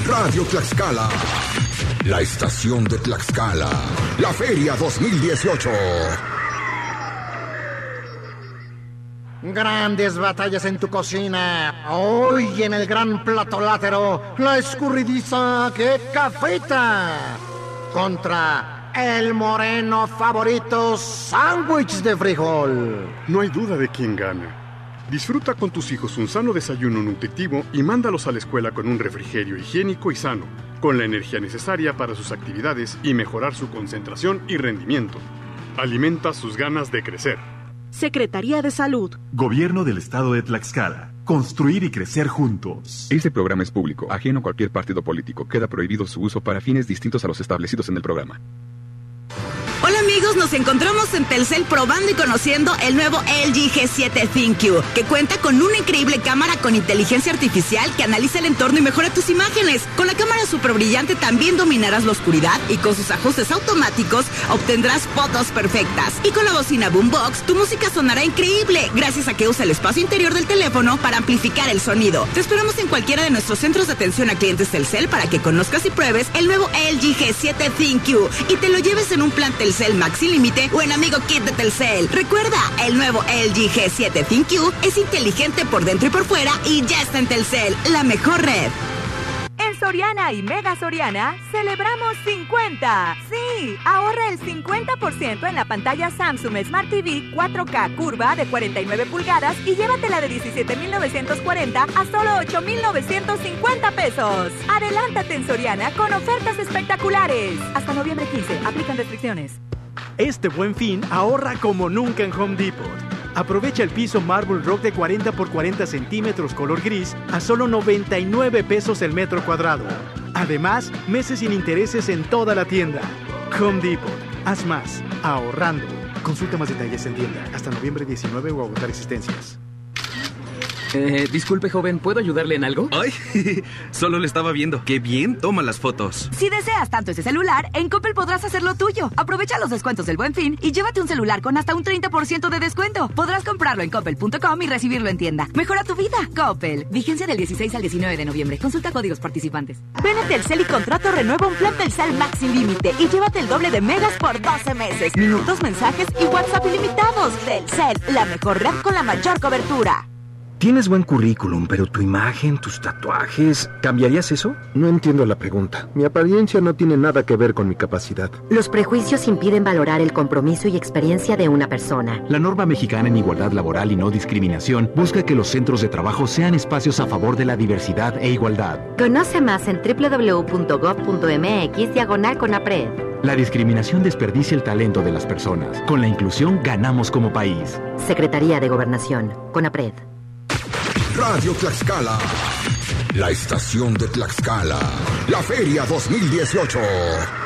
Radio Tlaxcala, la estación de Tlaxcala, la Feria 2018. Grandes batallas en tu cocina. Hoy en el gran plato látero, la escurridiza que cafeta contra el moreno favorito sándwich de frijol. No hay duda de quién gana. Disfruta con tus hijos un sano desayuno nutritivo y mándalos a la escuela con un refrigerio higiénico y sano, con la energía necesaria para sus actividades y mejorar su concentración y rendimiento. Alimenta sus ganas de crecer. Secretaría de Salud. Gobierno del Estado de Tlaxcala. Construir y crecer juntos. Este programa es público, ajeno a cualquier partido político. Queda prohibido su uso para fines distintos a los establecidos en el programa. Hola amigos, nos encontramos en Telcel probando y conociendo el nuevo LG G7 ThinQ, que cuenta con una increíble cámara con inteligencia artificial que analiza el entorno y mejora tus imágenes. Con la cámara super brillante también dominarás la oscuridad y con sus ajustes automáticos obtendrás fotos perfectas. Y con la bocina Boombox, tu música sonará increíble gracias a que usa el espacio interior del teléfono para amplificar el sonido. Te esperamos en cualquiera de nuestros centros de atención a clientes Telcel para que conozcas y pruebes el nuevo LG G7 ThinQ y te lo lleves en un plan Telcel Max sin límite o en Amigo Kit de Telcel. Recuerda, el nuevo LG G7 ThinQ es inteligente por dentro y por fuera y ya está en Telcel, la mejor red. En Soriana y Mega Soriana celebramos 50. Sí, ahorra el 50% en la pantalla Samsung Smart TV 4K curva de 49 pulgadas y llévatela de 17,940 a solo 8,950 pesos. Adelántate en Soriana con ofertas espectaculares. Hasta noviembre 15, aplican restricciones. Este Buen Fin ahorra como nunca en Home Depot. Aprovecha el piso Marble Rock de 40 por 40 centímetros color gris a solo 99 pesos el metro cuadrado. Además, meses sin intereses en toda la tienda. Home Depot. Haz más, ahorrando. Consulta más detalles en tienda hasta noviembre 19 o agotar existencias. Disculpe, joven, ¿puedo ayudarle en algo? Ay, solo le estaba viendo. ¡Qué bien toma las fotos! Si deseas tanto ese celular, en Coppel podrás hacer lo tuyo. Aprovecha los descuentos del Buen Fin y llévate un celular con hasta un 30% de descuento. Podrás comprarlo en coppel.com y recibirlo en tienda. Mejora tu vida. Coppel. Vigencia del 16 al 19 de noviembre. Consulta códigos participantes. Ven a Telcel y contrato renueva un plan Telcel Max sin límite y llévate el doble de megas por 12 meses. Minutos, mensajes y WhatsApp ilimitados. Telcel, la mejor red con la mayor cobertura. Tienes buen currículum, pero tu imagen, tus tatuajes... ¿Cambiarías eso? No entiendo la pregunta. Mi apariencia no tiene nada que ver con mi capacidad. Los prejuicios impiden valorar el compromiso y experiencia de una persona. La norma mexicana en igualdad laboral y no discriminación busca que los centros de trabajo sean espacios a favor de la diversidad e igualdad. Conoce más en www.gov.mx/CONAPRED. La discriminación desperdicia el talento de las personas. Con la inclusión ganamos como país. Secretaría de Gobernación, CONAPRED. Radio Tlaxcala, la estación de Tlaxcala, la Feria 2018.